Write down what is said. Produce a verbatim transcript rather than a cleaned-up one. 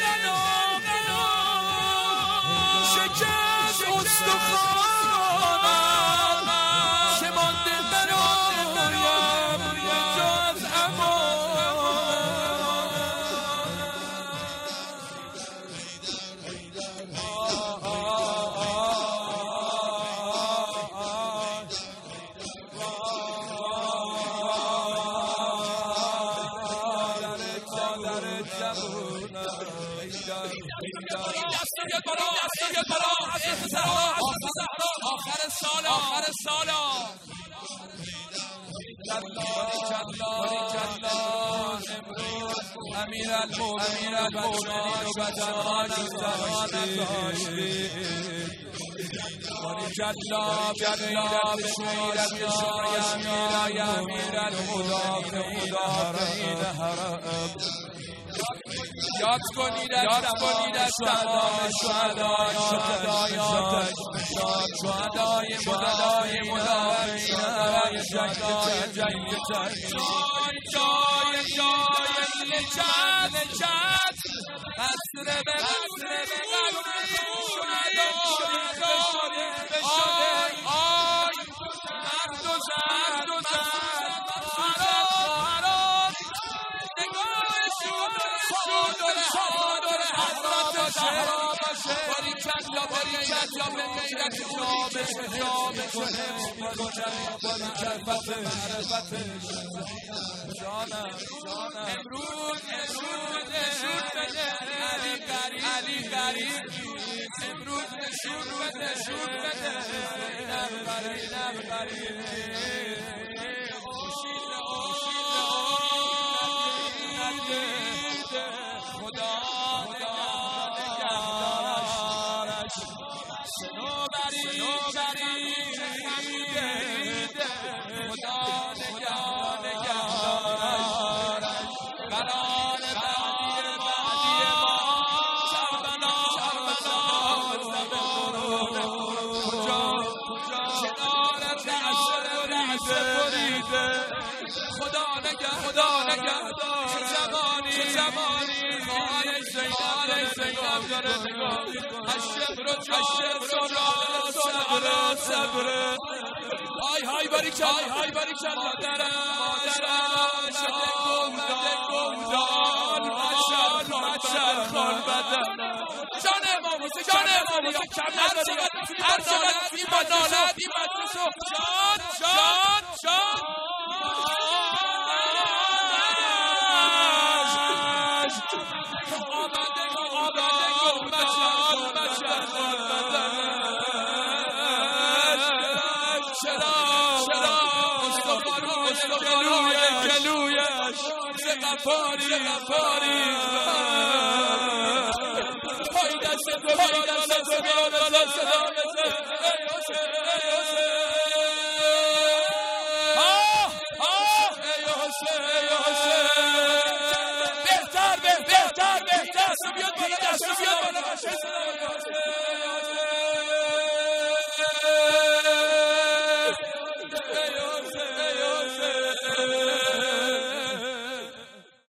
شکست استخوانم چه مانده برایم جز آخر سال آخر سال امیر المؤمنین و بچه‌ها جلاب جلاب شمیرت شمیرت یا امیر المدافعین حرم یاد کنید یاد کنید از تمام شهدای شهدایات شهدای مدافعین برای جنگ جنگ جای جای جای نجات نجات حسر به حسر به شهدای شده آی مرد و زن و زن خواهران نگاه شود شد و شاد و حضرت زهرا باشه باری کلا باری کلا به غیرت جامش جامش حفظ میکنه باری کلفت معرفتش جانم جانم امروز امروز نشون بده علی غریب علی غریب امروز نشون بده نشون بده اینم غریب اینم غریب خدا نگهدارش نوبری نوبری خدا نگهدارش قرار بعدی بعدی ما شربنا شربنا کجا کجا کنار دست بریده خدا نگه خدا نگهدار چه زمانی چه زمانی خواهر زینب زینب داره نگاه الشبر الشبر صبر صبر های های باریکلا های های باریکلا مادرم مادرم شده گمدان مشر مشر خال بدن جان امام جان امام کم نداری هر چقدر این با نالت این بچه‌شو جان جان جان آمده آمده گمدان مشر خال بدن چرا چرا استخوان استخوان گلویش ز غفاری غفاری پای دست تو بیاد صدا بزن